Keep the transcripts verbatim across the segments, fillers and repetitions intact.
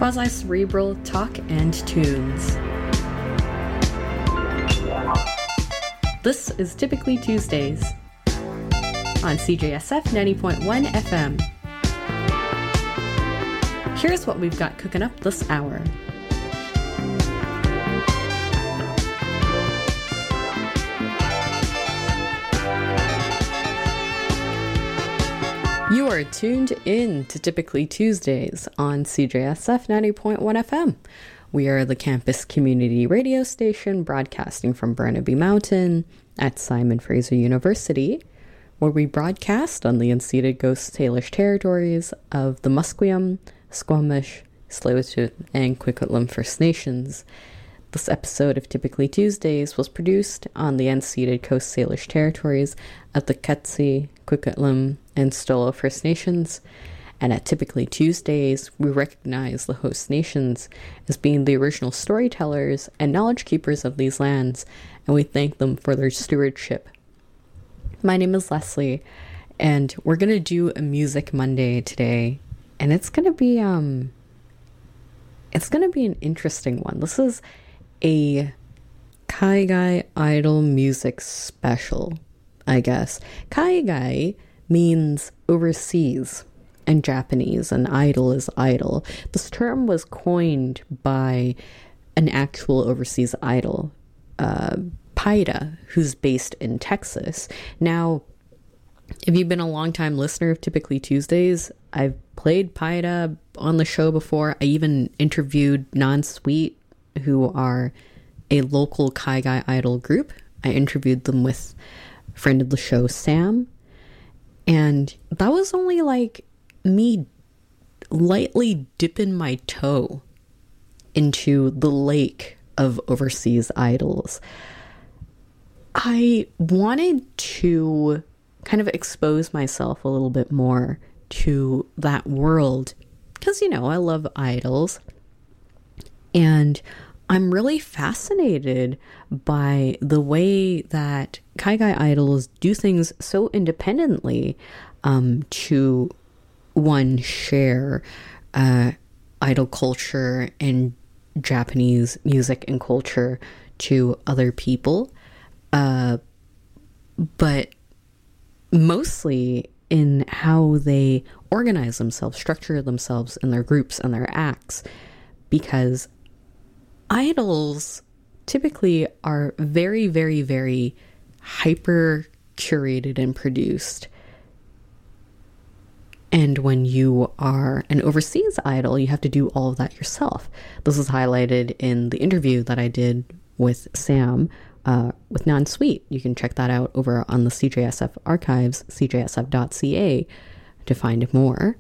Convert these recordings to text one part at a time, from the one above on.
quasi-cerebral talk and tunes. This is Typically Tuesdays on C J S F ninety point one F M. Here's what we've got cooking up this hour. You are tuned in to Typically Tuesdays on C J S F ninety point one F M. We are the campus community radio station broadcasting from Burnaby Mountain at Simon Fraser University, where we broadcast on the unceded Ghost Salish territories of the Musqueam, Squamish, Tsleil-Waututh, and Coquitlam First Nations. This episode of Typically Tuesdays was produced on the unceded Coast Salish territories of the Katzie, Coquitlam, and Stolo First Nations. And at Typically Tuesdays, we recognize the host nations as being the original storytellers and knowledge keepers of these lands, and we thank them for their stewardship. My name is Leslie, and we're going to do a Music Monday today, and it's going to be, um, it's going to be an interesting one. This is a Kaigai Idol music special, I guess. Kaigai means overseas in Japanese, and idol is idol. This term was coined by an actual overseas idol, uh, Paida, who's based in Texas. Now, if you've been a long-time listener of Typically Tuesdays, I've played Paida on the show before. I even interviewed Non-Sweet, who are a local Kaigai Idol group. I interviewed them with a friend of the show, Sam. And that was only like me lightly dipping my toe into the lake of overseas idols. I wanted to kind of expose myself a little bit more to that world because, you know, I love idols. And I'm really fascinated by the way that Kaigai idols do things so independently um, to, one, share uh, idol culture and Japanese music and culture to other people, uh, but mostly in how they organize themselves, structure themselves in their groups and their acts, because idols typically are very, very, very hyper curated and produced. And when you are an overseas idol, you have to do all of that yourself. This is highlighted in the interview that I did with Sam uh, with Non-Sweet. You can check that out over on the C J S F archives, c j s f dot c a, to find more.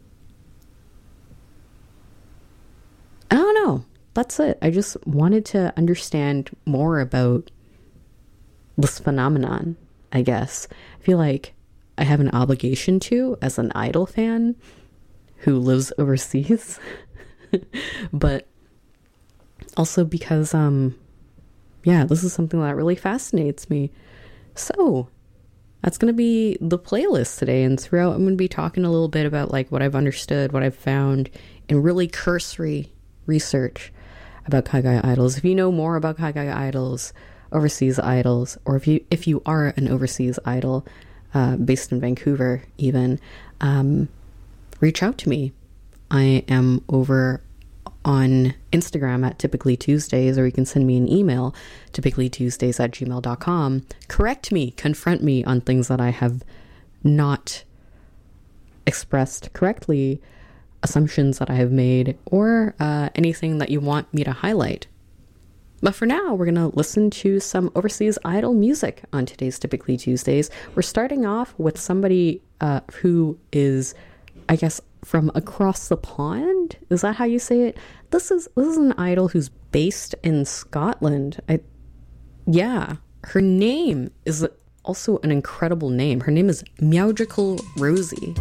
I don't know. That's it. I just wanted to understand more about this phenomenon, I guess. I feel like I have an obligation to as an idol fan who lives overseas, but also because, um, yeah, this is something that really fascinates me. So that's going to be the playlist today. And throughout, I'm going to be talking a little bit about like what I've understood, what I've found in really cursory research about Kaigai idols. If you know more about Kaigai idols, overseas idols, or if you if you are an overseas idol uh, based in Vancouver even, um, reach out to me. I am over on Instagram at Typically Tuesdays, or you can send me an email, typicallytuesdays at gmail dot com. Correct me, confront me on things that I have not expressed correctly, assumptions that I have made, or uh, anything that you want me to highlight. But for now, we're going to listen to some overseas idol music on today's Typically Tuesdays. We're starting off with somebody uh, who is, I guess, from across the pond. Is that how you say it? This is this is an idol who's based in Scotland. I, yeah, her name is also an incredible name. Her name is Meowgical Rosie.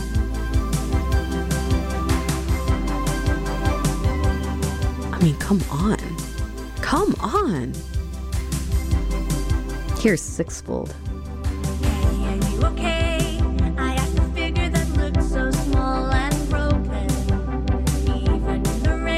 I mean, come on. Come on. Here's Sixfold. Hey, are you okay? I asked a figure that looked so small and broken. Even in the rain.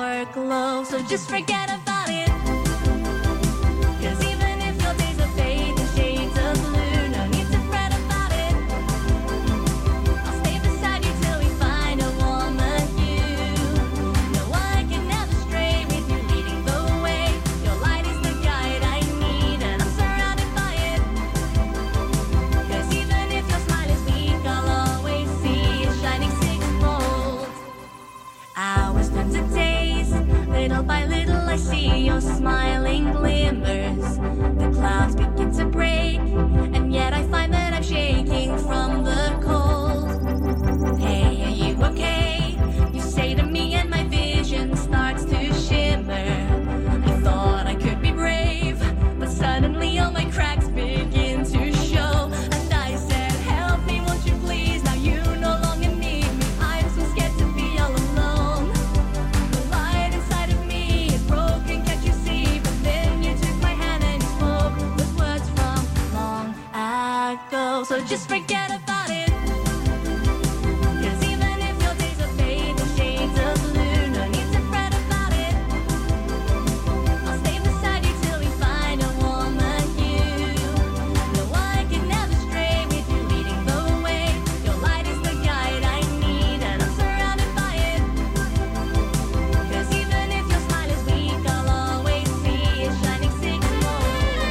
your glow. So just forget about it. 'Cause even if your days are fade in shades of blue, no need to fret about it. I'll stay beside you till we find a warmer hue. No, I can never stray with you leading the way. Your light is the guide I need, and I'm surrounded by it. 'Cause even if your smile is weak, I'll always see it shining sixfold. Hours turn to days, little by little I see your smiling glimmers. The clouds begin to break, and yet I find that I'm shaking from the cold. Hey, are you okay? You say to me and my vision starts to shimmer. I thought I could be brave, but suddenly all my cracks begin to show. And I said, help me, won't you please? Now you no longer need me. I'm so scared to be all alone. The light inside of me is broken, can't you see? But then you took my hand and you spoke with words from long ago. So just forget about it. 'Cause even if your days are fade in shades of blue, no need to fret about it. I'll stay beside you till we find a warmer hue. No, I can never stray with you leading the way. Your light is the guide I need, and I'm surrounded by it. 'Cause even if your smile is weak, I'll always see it shining sixfold.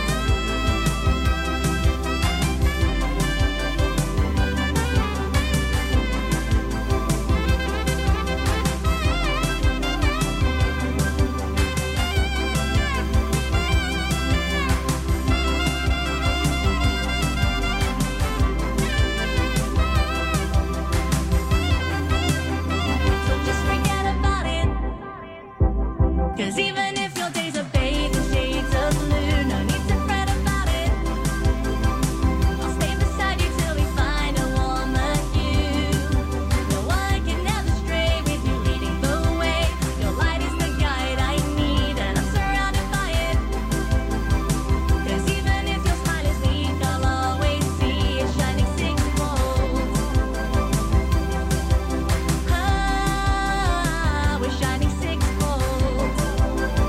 So just forget about it. 'Cause even if your days are bathed in shades of blue, no need to fret about it. I'll stay beside you till we find a warmer hue. No, I can never stray with you leading the way. Your light is the guide I need, and I'm surrounded by it. 'Cause even if your smile is weak, I'll always see it shining sixfold. Ah, we're shining sixfold.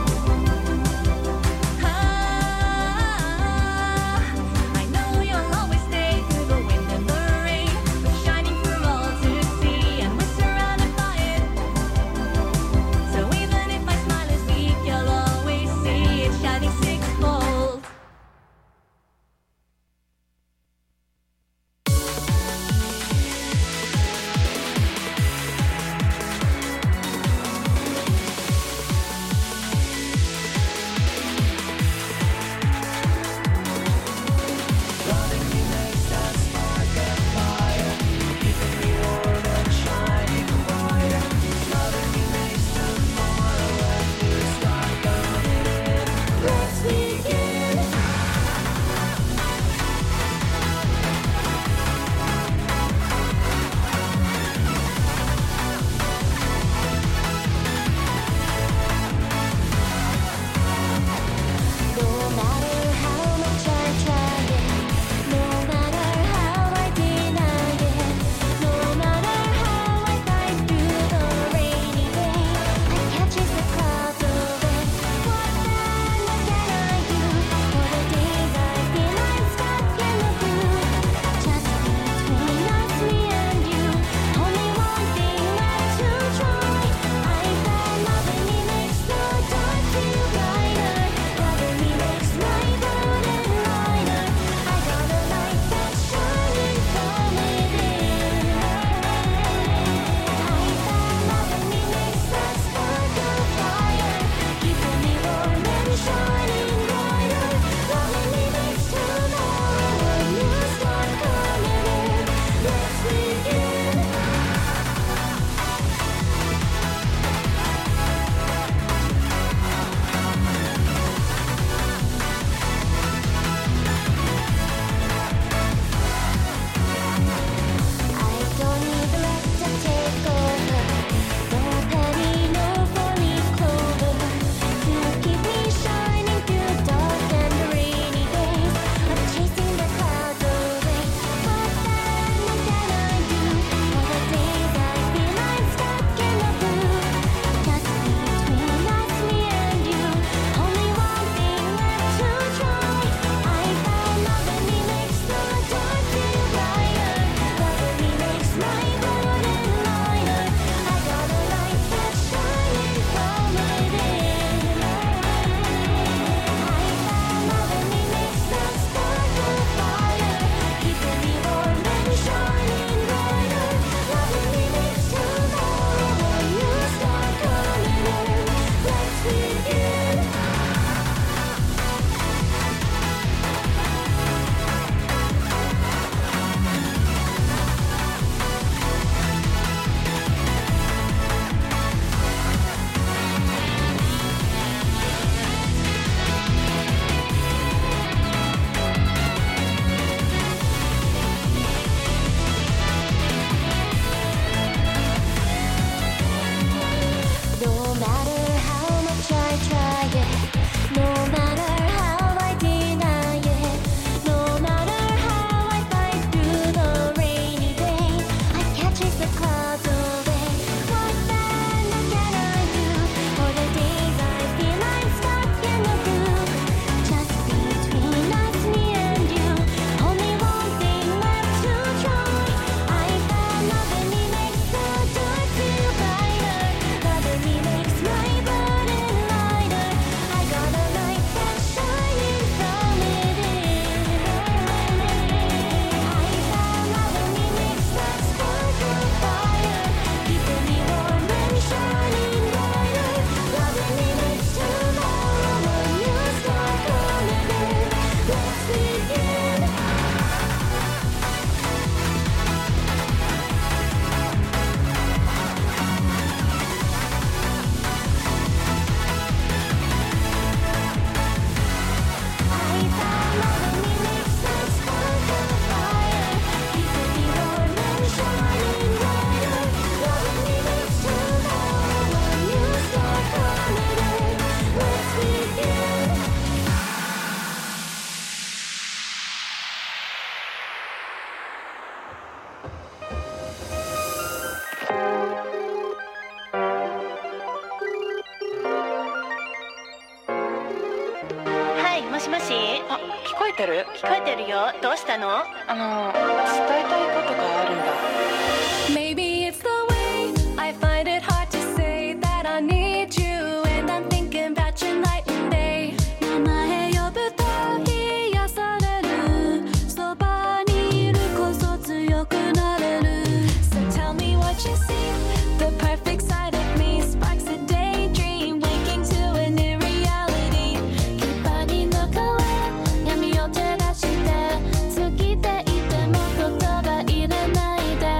もし、 あ、聞こえてる？ 聞こえてるよ。どうしたの？ あの、伝えたいことがあるんだ。 Maybe it's the way I find it hard to say that I need you, and I'm thinking about you night and day. 名前呼ぶと癒される、そばにいるこそ強くなれる。 So tell me what you see, the perfect side of me sparks a daydream, waking to a new reality. きっぱりの声、闇を照らして過ぎていても言葉入れないで。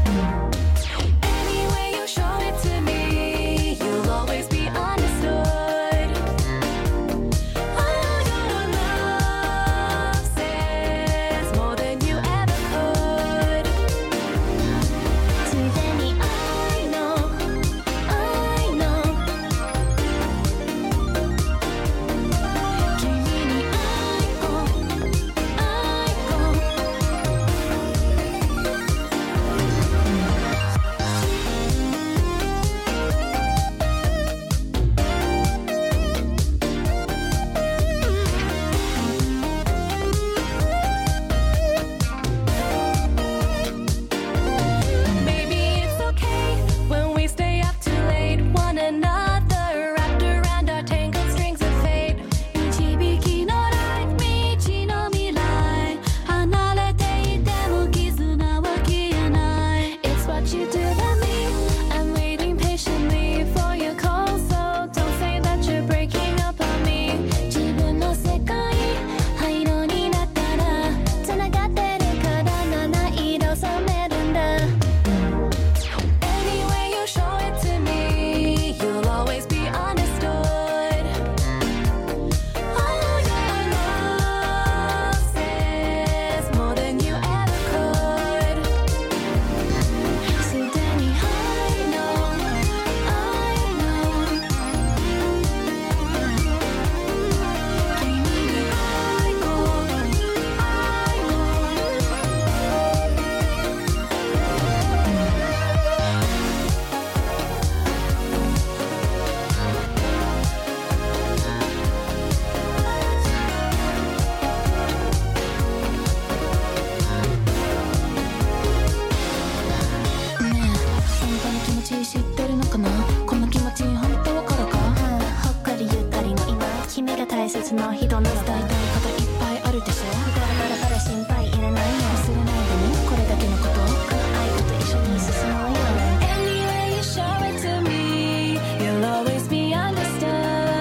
大切な人なら伝えたいこといっぱいあるでしょ。だからだから心配いらないよ。忘れないでね、これだけのこと。この愛と一緒に進もうよ。 Anyway you show it to me, you'll always be understood.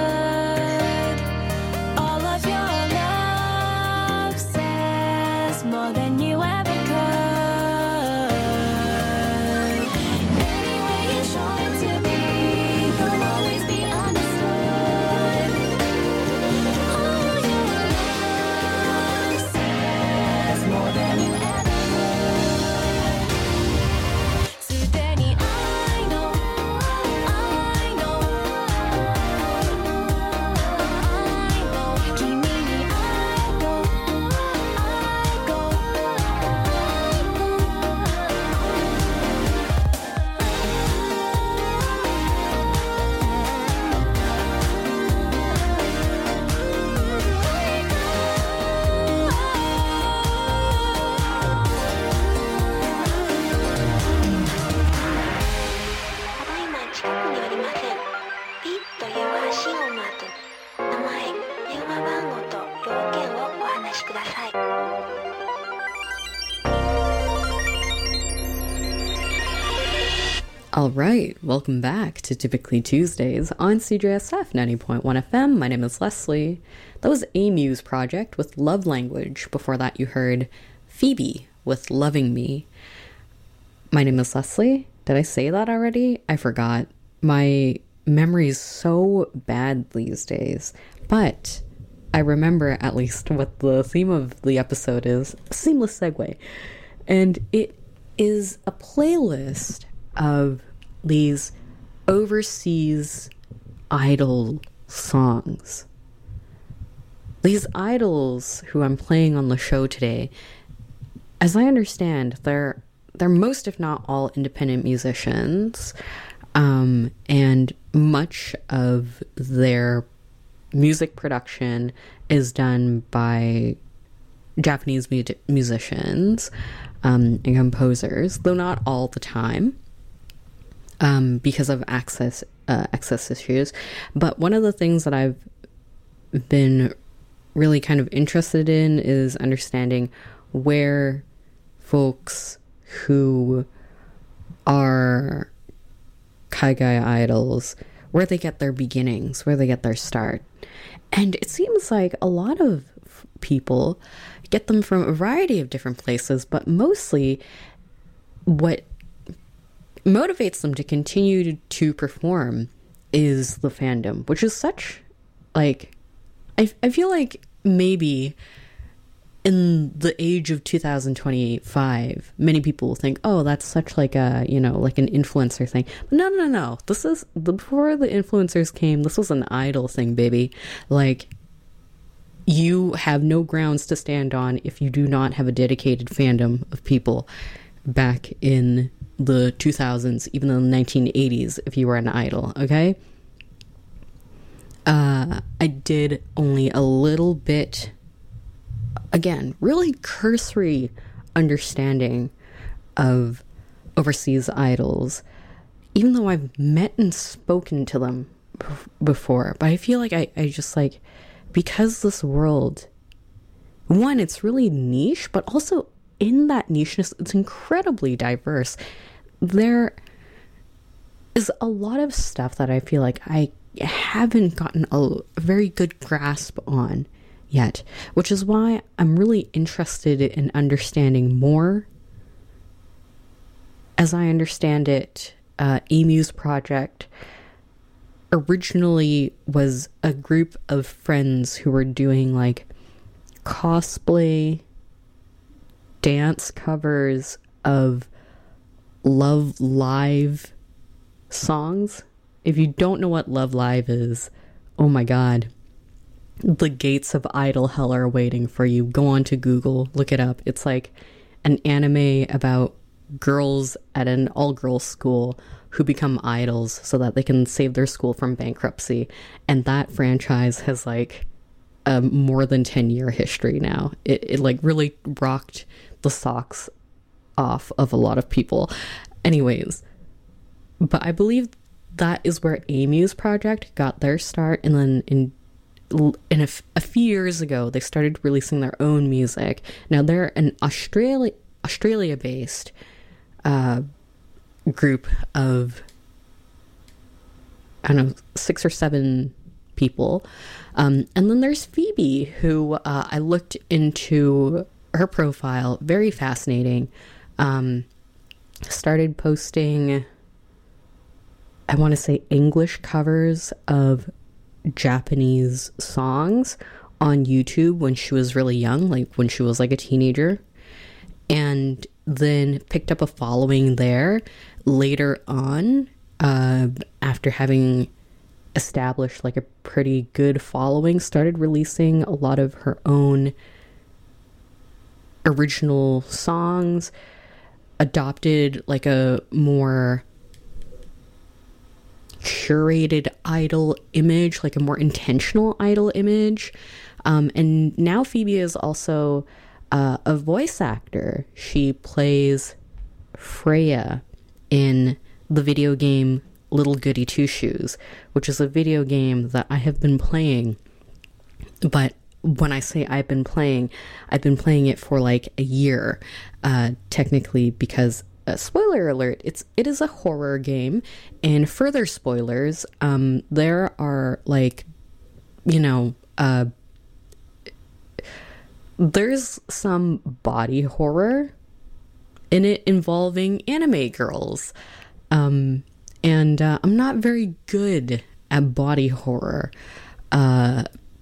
All of your love says more than you ever could. Anyway you show it to me, you'll always be understood. All right, welcome back to Typically Tuesdays on C J S F ninety point one F M. My name is Leslie. That was A Muse Project with Love Language. Before that, you heard Phoebe with Loving Me. My name is Leslie. Did I say that already? I forgot. My memory is so bad these days. But I remember at least what the theme of the episode is. Seamless segue. And it is a playlist of these overseas idol songs. These idols who I'm playing on the show today, as I understand, they're they're most, if not all, independent musicians, um, and much of their music production is done by Japanese mu- musicians um, and composers, though not all the time, um, because of access uh, access issues. But one of the things that I've been really kind of interested in is understanding where folks who are Kaigai idols, where they get their beginnings, where they get their start. And it seems like a lot of f- people get them from a variety of different places, but mostly what motivates them to continue to, to perform is the fandom, which is such, like, I, I feel like maybe in the age of two thousand twenty-five, many people will think, oh, that's such like a, you know, like an influencer thing. But no, no, no. This is, before the influencers came, this was an idol thing, baby. Like, you have no grounds to stand on if you do not have a dedicated fandom of people back in the two thousands, even in the nineteen eighties, if you were an idol, okay? Uh, I did only a little bit, again, really cursory understanding of overseas idols, even though I've met and spoken to them b- before. But I feel like I, I just like, because this world, one, it's really niche, but also in that nicheness, it's incredibly diverse. There is a lot of stuff that I feel like I haven't gotten a very good grasp on yet, which is why I'm really interested in understanding more. As I understand it, uh, Amy's project originally was a group of friends who were doing like cosplay dance covers of Love Live songs. If you don't know what Love Live is, oh my god, the gates of idol hell are waiting for you. Go on to Google, look it up. It's like an anime about girls at an all-girls school who become idols so that they can save their school from bankruptcy. And that franchise has like a more than ten year history now. It, it like really rocked the socks off of a lot of people. Anyways, but I believe that is where Amy's project got their start, and then in in a, f- a few years ago they started releasing their own music. Now they're an Australia Australia based uh, group of, I don't know, six or seven people, um, and then there's Phoebe, who uh, I looked into her profile, very fascinating. Um, started posting, I want to say, English covers of Japanese songs on YouTube when she was really young, like when she was like a teenager, and then picked up a following there later on, uh, after having established like a pretty good following, started releasing a lot of her own original songs, adopted like a more curated idol image, like a more intentional idol image. Um, and now Phoebe is also uh, a voice actor. She plays Freya in the video game Little Goody Two Shoes, which is a video game that I have been playing. But when I say I've been playing, I've been playing it for like a year, uh, technically, because Uh, spoiler alert, it's it is a horror game. And further spoilers, um there are like, you know, uh there's some body horror in it involving anime girls, um and uh, I'm not very good at body horror, uh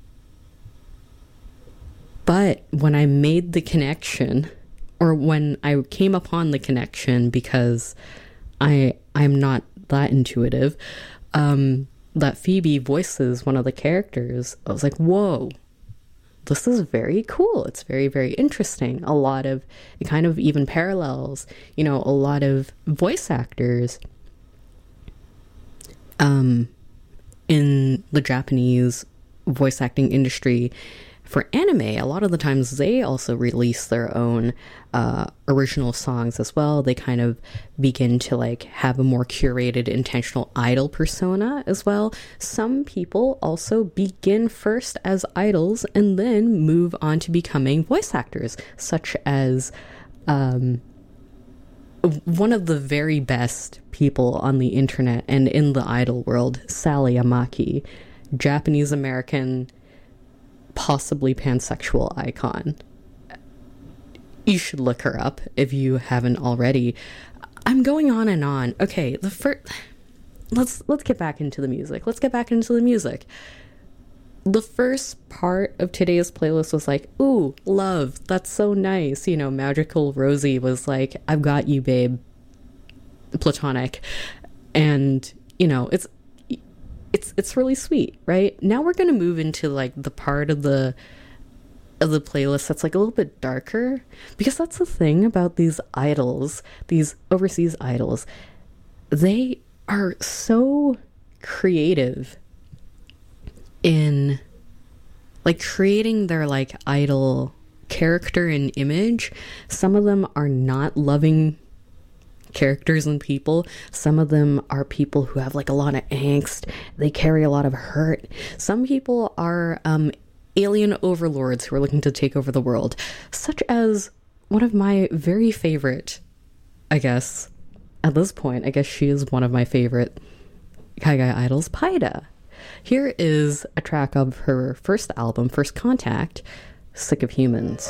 but when I made the connection, or when I came upon the connection, because I I'm not that intuitive, um, that Phoebe voices one of the characters, I was like, whoa, this is very cool. It's very, very interesting. A lot of, it kind of even parallels, you know, a lot of voice actors um, in the Japanese voice acting industry for anime, a lot of the times they also release their own uh, original songs as well. They kind of begin to like have a more curated, intentional idol persona as well. Some people also begin first as idols and then move on to becoming voice actors, such as um, one of the very best people on the internet and in the idol world, Sally Amaki, Japanese American, possibly pansexual icon. You should look her up if you haven't already. I'm going on and on. Okay, the first let's let's get back into the music. Let's get back into the music. The first part of today's playlist was like, ooh, love, that's so nice. You know, Magical Rosie was like, I've got you, babe. Platonic. And, you know, it's It's it's really sweet, right? Now we're gonna move into like the part of the of the playlist that's like a little bit darker, because that's the thing about these idols, these overseas idols. They are so creative in like creating their like idol character and image. Some of them are not loving characters and people. Some of them are people who have like a lot of angst. They carry a lot of hurt. Some people are um, alien overlords who are looking to take over the world, such as one of my very favorite, I guess, at this point, I guess she is one of my favorite Kaigai idols, Paida. Here is a track of her first album, First Contact, Sick of Humans.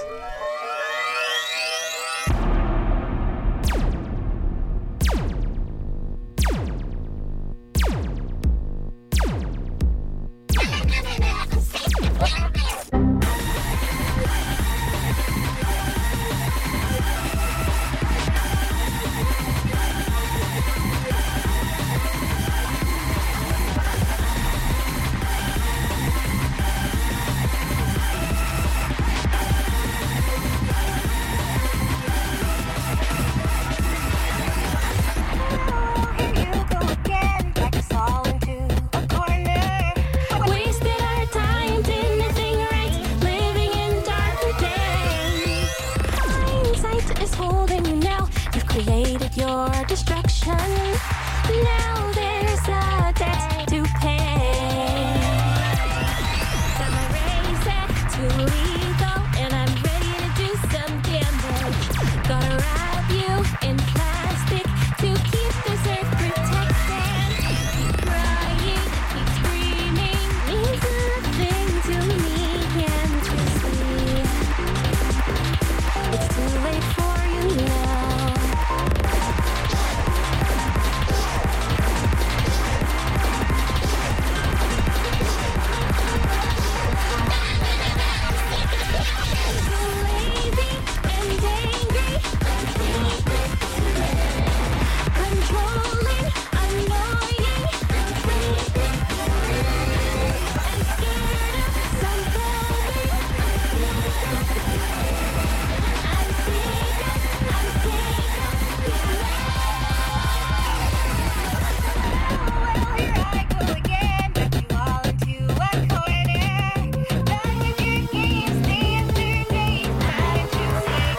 Wasted our time, did nothing right, living in darker days. Hindsight is holding you now. You've created your destruction. Now there's a debt to pay. Got my razor too lethal, and I'm ready to do some damage. Gotta wrap you in plastic to keep this earth protected. Keep crying, keep screaming, means nothing to me, can't you see? It's too late for you now. Lazy and angry, controlling, annoying, and scared of something. I'm sick, I'm sick. Well, here I go again, back you all into a corner. Back at your games, day after day, trying to say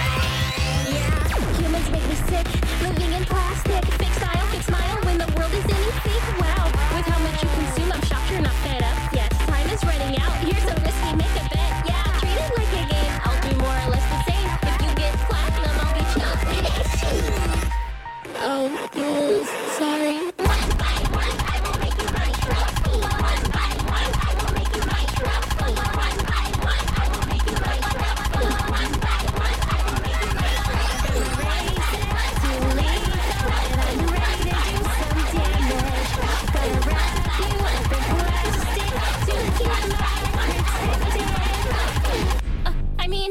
yeah, humans make me sick, living in plastic. Fake style, fake smile when the world is in its peak. Wow, with how much you consume, I'm shocked you're not fed up yet. Time is running out, here's a risky, make a bet. Yeah, treat it like a game, I'll do more or less the same. If you get platinum, I'll be chosen. Oh, oh, sorry. One by one, I will make you my trophy. One by one, I will make you my trophy. One by one, I will make you my trophy. One by one, I will make you my trophy. Race to lethal, and I'm ready to do some damage. Gotta wrap you up in plastic to keep my protected. Uh, I mean.